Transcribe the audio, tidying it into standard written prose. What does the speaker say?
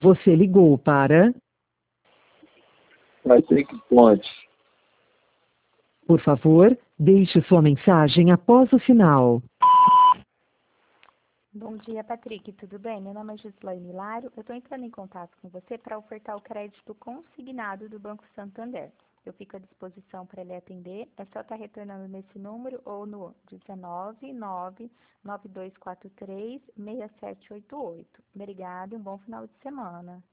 Você ligou para... Patrick Ponte. Por favor, deixe sua mensagem após o sinal. Bom dia, Patrick, tudo bem? Meu nome é Gislaine Hilário. Eu estou entrando em contato com você para ofertar o crédito consignado do Banco Santander. Eu fico à disposição para lhe atender. É só estar retornando nesse número ou no 19992436788. Obrigada e um bom final de semana.